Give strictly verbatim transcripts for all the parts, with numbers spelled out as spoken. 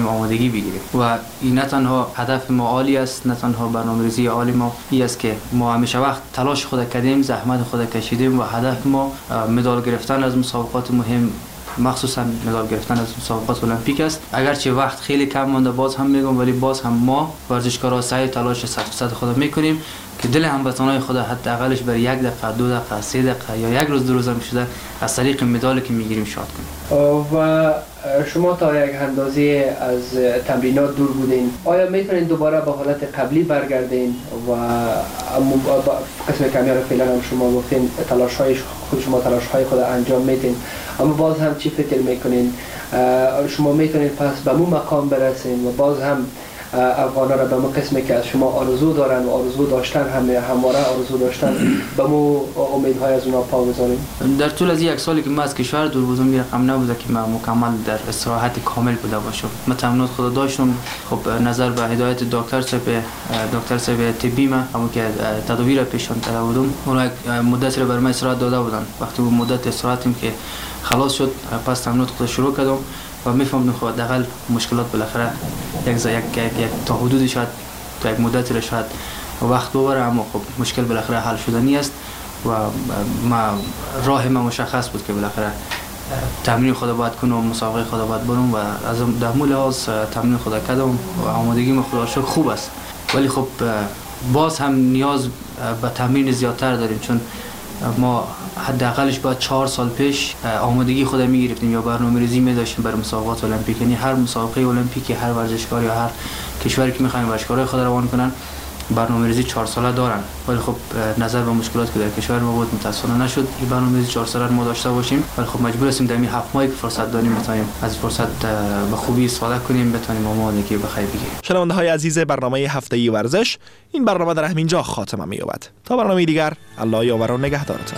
آمادگی بگیریم و این نه تنها هدف ما عالی است، نه تنها برنامه‌ریزی عالی ما این است که ما همیشه وقت تلاش خود کردیم، زحمت خود کشیدیم و هدف ما مدال گرفتن از مسابقات مهم، مخصوصا مدال گرفتن از مسابقات المپیک است. اگرچه وقت خیلی کم مونده باز هم میگم، ولی باز هم ما ورزشکارا سعی تلاش صد درصد خود میکنیم که دل هموطنان خود حداقلش بر یک دقیقه، دو دقیقه، سه دقیقه یا یک روز دو روز هم شده از طریق مدالی که میگیریم شاد کنیم. و شما تا یک اندازه از تمرینات دور بودین، آیا میتونین دوباره به حالت قبلی برگردین و قسم کمی رو فعلا هم شما گفتین تلاش های خود شما تلاش های خود انجام میدین، اما باز هم چی فکر میکنین شما میتونین پس به مو مقام برسین و باز هم افغانا را به مو قسمی که از شما آرزو دارن و آرزو داشتن هم همواره آرزو داشتن به مو امیدهای از اونا پا بذاریم؟ در طول از یک سالی که من از کشور دور بودم این رقم نبوده که من مکمل در استراحت کامل بوده باشم. من تمرینات خود داشتم، خب نظر به هدایت دکتر صاحب دکتر صاحب طبی ما همون که تداویر پیشان کرده بودم، اونا یک مدت را برای من استراحت داده بودن. وقتی اون مدت استراحتم که خلاص شد پس تمرینات خود شروع کردم و میفهمم خود دقیقاً مشکلات بالاخره یک یک یک تا حدودی شاید تا یک مدتی را شاید وقت ببره، اما خب مشکل بالاخره حل شدنی است و ما راه ما مشخص بود که بالاخره تمرین خود باید کنم و مسابقه خود باید برم و از در مول لحاظ تمرین خود کردم و آمادگی ما خدا شکر خوب است. ولی خب باز هم نیاز به تمرین زیادتر داریم، چون ما حداقلش باید چهار سال پیش آمادگی خود میگرفتیم یا برنامه‌ریزی می‌داشتیم برای مسابقات المپیک. یعنی هر مسابقه المپیکی هر ورزشکار یا هر کشوری که می‌خواین ورزشکارای خود روان کنن برنامه‌ریزی چهار ساله دارن، ولی خب نظر به مشکلاتی که در کشور ما بود متأسفانه نشد این برنامه‌ریزی چهار ساله ما داشته باشیم، ولی خب مجبور هستیم در این هفت ماهی که فرصت داریم بتونیم از فرصت به خوبی استفاده کنیم، بتونیم آمادگی بخیر بگیریم. شنونده‌های عزیز برنامه هفته‌ای ورزش، این برنامه در همینجا خاتمه می‌یابد. تا برنامه دیگر، الله یاور و نگهدارتان.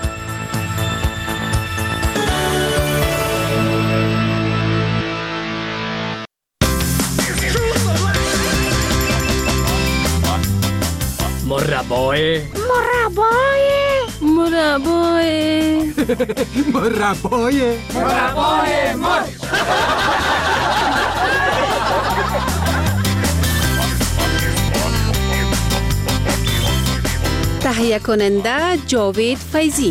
مربای مربای مربای مربای مربای مرچ. تهیه کننده جاوید فیضی.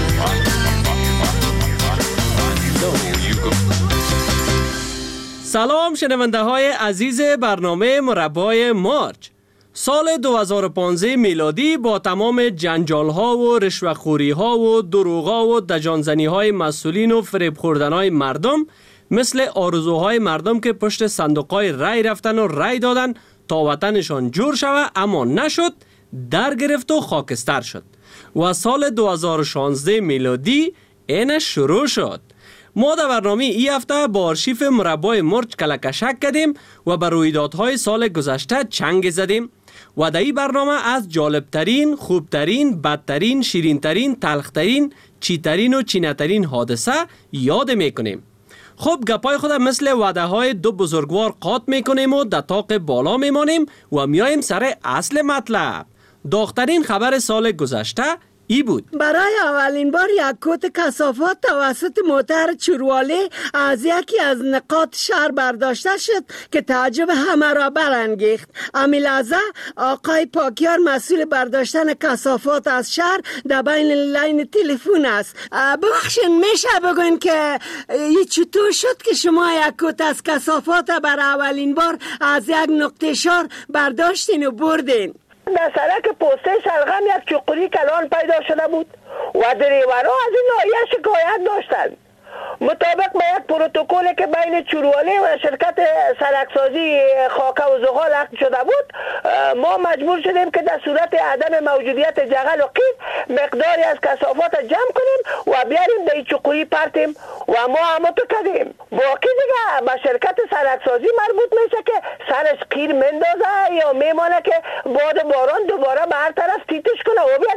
سلام شنونده های عزیز برنامه مربای مارچ. سال دو هزار و پانزده میلادی با تمام جنجال ها و رشوه‌خوری ها و دروغ ها و دجانزنی های مسئولین و فریب خوردن های مردم، مثل آرزوهای مردم که پشت صندوق های رای رفتن و رای دادن تا وطنشان جور شود اما نشد، در گرفت و خاکستر شد و سال دو هزار و شانزده میلادی اینش شروع شد. ما در برنامه ای هفته با آرشیف مربای مرچ کلکشک کردیم و بر رویدادهای سال گذشته چنگ زدیم و در این برنامه از جالبترین، خوبترین، بدترین، شیرینترین، تلخترین، چیترین و چینترین حادثه یاد میکنیم. خب گپای خود مثل وعده های دو بزرگوار قاط میکنیم و در طاق بالا میمانیم و میایم سر اصل مطلب. داغ‌ترین خبر سال گذشته ای بود. برای اولین بار یک کت کثافات توسط موتر چوروالی از یکی از نقاط شهر برداشته شد که تعجب همه را برانگیخت. امی لحظه آقای پاکیار مسئول برداشتن کثافات از شهر در بین لاین تلفن است. ببخشید میشه بگوین که این چطور شد که شما یک کت از کثافات برای اولین بار از یک نقطه شهر برداشتین و بردین؟ در سرک پسته شلغم یک چقوری کلان پیدا شده بود و دریورها از این ناحیه شکایت داشتند. مطابق با یک پروتکلی که بین چوروالی و شرکت سرکسازی خاک و زغال عقد شده بود، ما مجبور شدیم که در صورت عدم موجودیت جغل و قیر مقداری از کثافات جمع کنیم و بیاریم به این چقوری پرتیم و ما همونطور کردیم. باقی دیگه به شرکت سرکسازی مربوط میشه که سرش قیر مندازه یا میمانه که باد باران دوباره به هر طرف تیتش کنه و بیادد.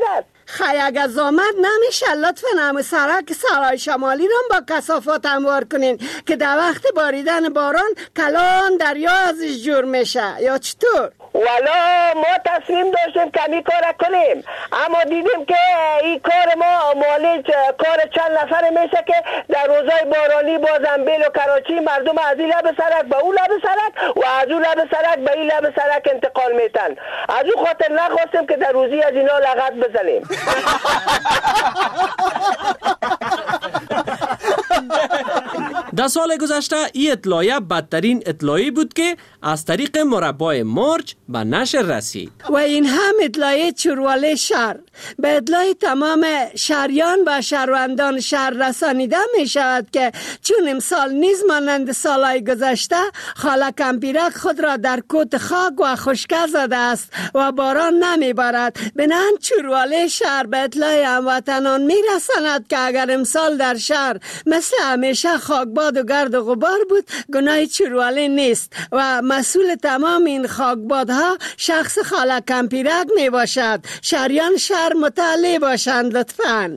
خیلی اگه زامت نمیشه لطفا همه سرک سرای شمالی رو با کثافات هموار کنین که در وقت باریدن باران کلان دریا ازش جور میشه یا چطور؟ والا ما تصمیم داشتیم کمی کار کنیم، اما دیدیم که این کار ما مالی کار چند نفر میشه که در روزای بارانی با زنبیل و کراچی مردم از این لب سرک به اون لب سرک و از اون لب سرک به این لب سرک انتقال میتن. از اون خاطر نخواستیم که در روزی از اینا لغت بزنیم. در سال گذشته این اطلاعیه بدترین اطلاعی بود که از طریق مربای مارچ به نشر رسید و این هم اطلاعیه چرواله شهر به اطلاع تمام شهریان و شهروندان شهر رسانیده می شود که چون امسال نیز مانند سالهای گذشته خاله کمپیرک خود را در کوت خاک و خشکه زده است و باران نمی بارد. بنان چرواله شهر به اطلاع هموطنان می رساند که اگر امسال در شهر مثل همیشه خاکباد و گرد و غبار بود گناه چرواله نیست و مسئول تمام این خاکبادها شخص خاله کمپیرک می باشد. شهریان شهر مطلع باشند لطفاً.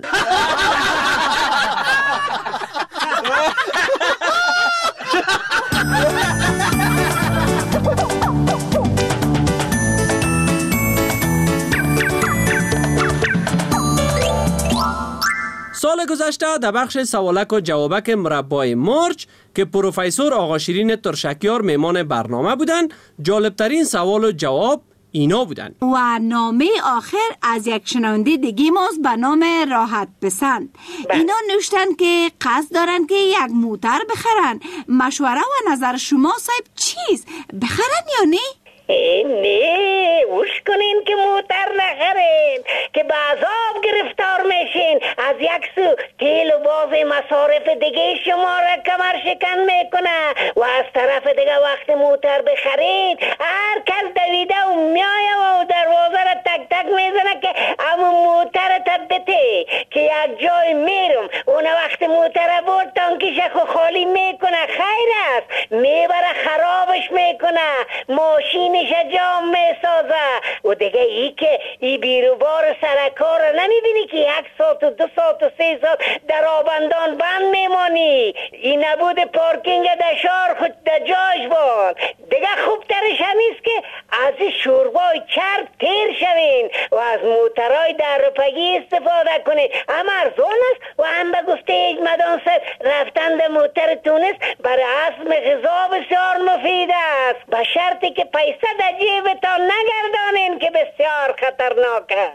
سال گذشته در بخش سوالک و جوابک مربای مارچ که پروفسور آقا شیرین ترشکیار میمان برنامه بودند، جالبترین سوال و جواب اینا بودن. و نامه آخر از یک شنونده دیگه ماست به نام راحت پسند. اینا نوشتن که قصد دارن که یک موتر بخرن. مشوره و نظر شما صاحب چیست؟ بخرن یا نه؟ نه وش کنین که موتر نخرین که به عذاب گرفتار میشین. از یک سو تیل و باز مصارف دیگه شما را کمر شکن میکنه و از طرف دیگه وقت موتر بخرید هر کس دویده و میایه و دروازه را تک تک میزنه که اما موتر تبته که یک جای میرم اون وقت موتر برد تانکیش خو خالی میکنه. خیر است میبره خرابش میکنه، ماشین جام می سازه و دیگه ای که ای بیروبار سرکار رو نمیبینی که یک ساعت و دو ساعت و سه ساعت در آبندان بند میمانی. این نبود پارکینگ در شهر خود در جاش بان. دیگه خوبترش همیست که از شوربای چرب تیر شوین و از موترهای در رفگی استفاده کنین. هم ارزان است و هم به گفته اجمدان سر رفتن در موتر تونست برای اسم غذا بسیار مفید است به شرطی که پیسه در جیبتان نگردانین که بسیار خطرناکه.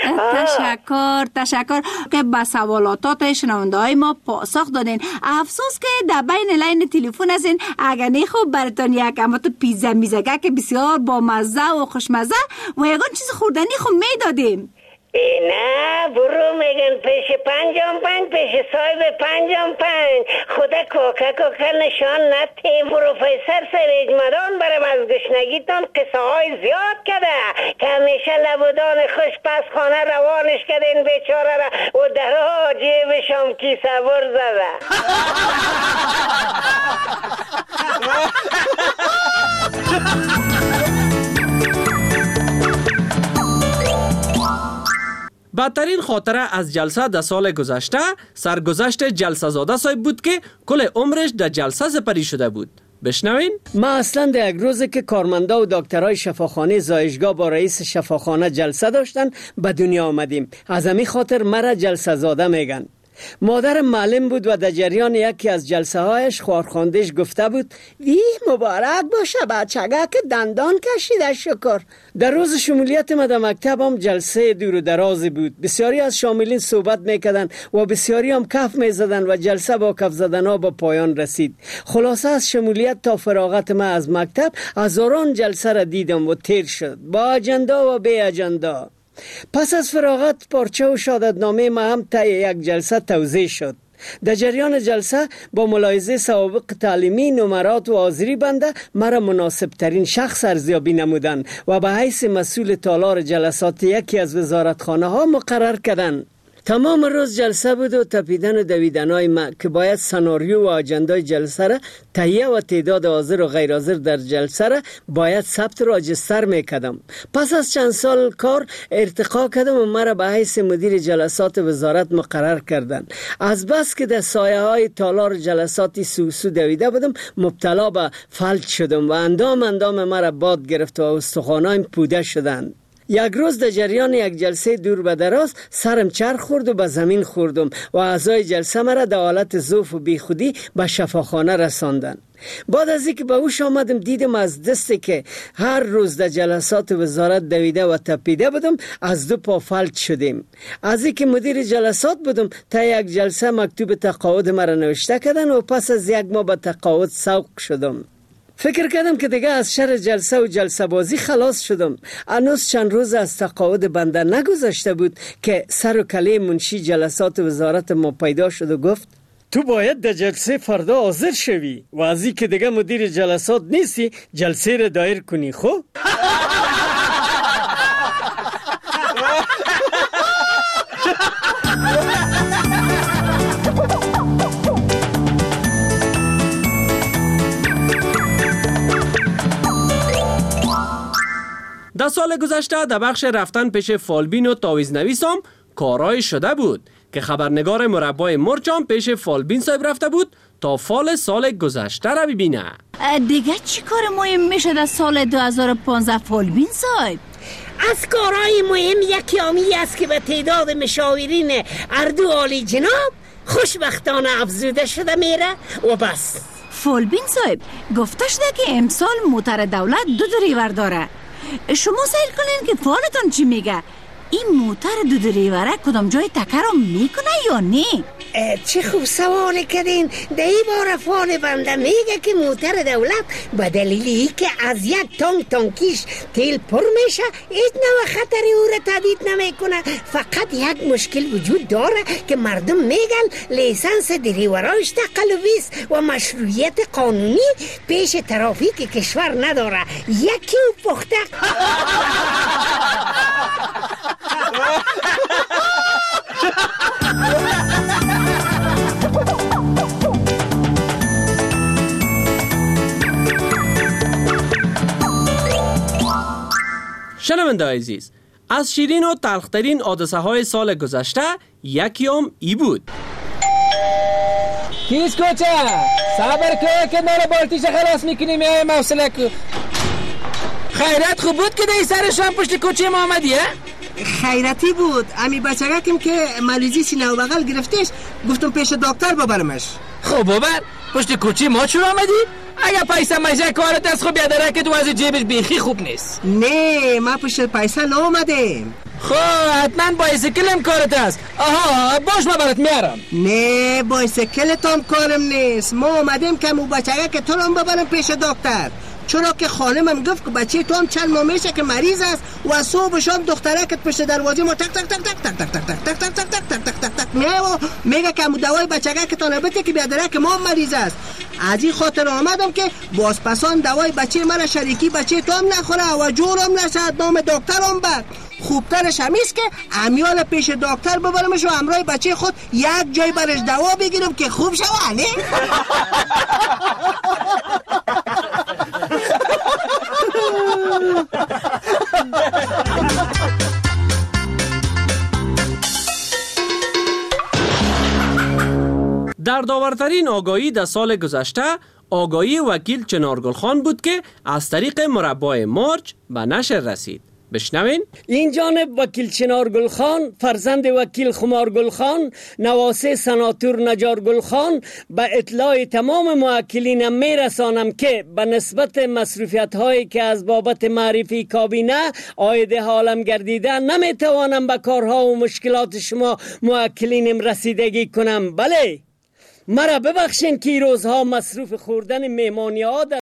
تشکر تشکر که به سوالاتات شنونده های ما پاسخ دادین. افسوس که در بین لین تلفن هستین. اگر نه خوب براتون یک امات پیزا میزگه که بسیار با مزه و خوشمزه و یکان چیز خوردنی خوب میدادیم. نه برو میگن پیش پنجم پنج پیش صاحب پنجم پنج. خدا کوکا کوکا نشان نتیم. پروفیسر سویج مدان برم از گشنگیتان قصه های زیاد کده که همیشه لبودان خوش پس خانه روانش کده این بیچاره را و درها جیبشم کیسه بر زده. بدترین خاطره از جلسه در سال گذشته سرگذشت جلسه زاده صاحب بود که کل عمرش در جلسه سپری شده بود. بشنوین؟ ما اصلا در یک روزی که کارمندا و دکترای شفاخانه زایشگاه با رئیس شفاخانه جلسه داشتن به دنیا آمدیم. از همین خاطر مرا جلسه زاده میگن. مادر معلم بود و در جریان یکی از جلسه هایش خوارخواندش گفته بود وی مبارک باشه بچگه که دندان کشیده شکر. در روز شمولیت ما در مکتبم جلسه دور و درازی بود. بسیاری از شاملین صحبت میکردن و بسیاری هم کف میزدن و جلسه با کف زدن ها با پایان رسید. خلاصه از شمولیت تا فراغت ما از مکتب هزاران جلسه را دیدم و تیر شد با اجندا و بی اجندا. پس از فراغت پارچه و شهادتنامه ما هم طی یک جلسه توزیع شد. در جریان جلسه با ملاحظه سوابق تعلیمی، نمرات و حاضری بنده مرا مناسب ترین شخص ارزیابی نمودند و به حیث مسئول تالار جلسات یکی از وزارتخانه ها مقرر کردند. تمام روز جلسه بود و تپیدن و دویدنای ما که باید سناریو و آجندای جلسه را تهیه و تعداد حاضر و غیر حاضر در جلسه را باید ثبت راجستر میکردم. پس از چند سال کار ارتقا کردم و مرا به حیث مدیر جلسات وزارت مقرر کردند. از بس که در سایه های تالار جلساتی سوسو دویده بودم مبتلا به فلج شدم و اندام اندام مرا باد گرفت و استخوانایم پوده شدند. یک روز در جریان یک جلسه دور به دراز سرم چرخ خورد و به زمین خوردم و اعضای جلسه مرا در حالت ضعف و بیخودی به شفاخانه رساندند. بعد از اینکه به هوش آمدم دیدم از دستی که هر روز در جلسات وزارت دویده و تپیده بودم از دو پا فلج شدیم. از اینکه مدیر جلسات بودم تا یک جلسه مکتوب تقاعد مرا نوشته کردن و پس از یک ماه به تقاعد سوق شدم. فکر کردم که دیگه از شر جلسه و جلسه بازی خلاص شدم. هنوز چند روز از تقاعد بنده نگذشته بود که سر و کله منشی جلسات وزارت ما پیدا شد و گفت تو باید در جلسه فردا حاضر شوی و از این که دیگه مدیر جلسات نیستی جلسه را دایر کنی. خب در سال گذشته در بخش رفتن پیش فالبین و تاویز نویسم کارهای شده بود که خبرنگار مربای مرچان پیش فالبین صاحب رفته بود تا فال سال گذشته را ببینه. دیگه چی کار مهم میشه در سال دو هزار و پانزده فالبین صاحب؟ از کارهای مهم یکی آمی است که به تعداد مشاورین اردو عالی جناب خوشبختانه افزوده شده میره و بس. فالبین صاحب گفته شده که امسال موتر دولت دو دریور داره. شما سیل کنین که فالتون چی میگه؟ این موتر دو دریوره کدام جای تکه رو میکنه یا نه؟ چه خوب سوال کردین. در این بار فال بنده میگه که موتر دولت به دلیلی که از یک تانک تانکیش تیل پر میشه هیچ نوع خطری او را تهدید نمیکنه. فقط یک مشکل وجود داره که مردم میگن لیسنس دریوراش تقلبیست و مشروعیت قانونی پیش ترافیک کشور نداره. یکی او پخته. شنونده عزیز، از شیرین و تلخترین حادثه های سال گذشته یکی هم ای بود. کیس کوچه صبر که که نار بالتیش خلاص میکنی میای موصله کو. خیرت خوب بود که دی سرشان پشت کوچه ما آمدی؟ خیرتی بود. امی بچگکم که مریضی سینه و بغل گرفتش گفتم پیش دکتر ببرمش. خب ببر پشت کوچه ما چرا آمدی؟ اگه پیسه مجه کارت از خوب یادره که تو از جیبش بیخی خوب نیست. نه ما پشت پیسه نامدیم. خب حتما بایسکلم کارت است. آها باش ما برات میارم. نه بایسکلت هم کارم نیست. ما آمدیم که مو بچگه که تو هم ببرم پیش دکتر. چرا که خانمم گفت که بچه تو هم چند ماه میشه که مریض است و صبح شام دخترکت پشت دروازه ما تک تک تک تک تک تک تک تک تک تک تک تک تک تک تک میگه و میگه که دوای بچگه که تا نبته که بیادره که ما مریض است. از این خاطر آمدم که بازپسان دوای بچه من شریکی بچه تو هم نخوره و جورم نشد نام دکترم بر. خوبترش همیست که امیال پیش دکتر ببرمش و همراه بچه خود یک جای برش دوا بگیرم که خوب شوه. نه در داورترین آگاهی در سال گذشته آگاهی وکیل چنارگل خان بود که از طریق مربای مرچ به نشر رسید. بشنوین. این جانب وکیل چنارگل خان فرزند وکیل خمارگل خان نواسه سناتور نجارگل خان به اطلاع تمام موکلینم میرسانم که به نسبت مصروفیت هایی که از بابت معرفی کابینه عاید حالم گردیده نمیتوانم به کارها و مشکلات شما موکلینم رسیدگی کنم. بله مرا ببخشین که روزها مصروف خوردن مهمانی ها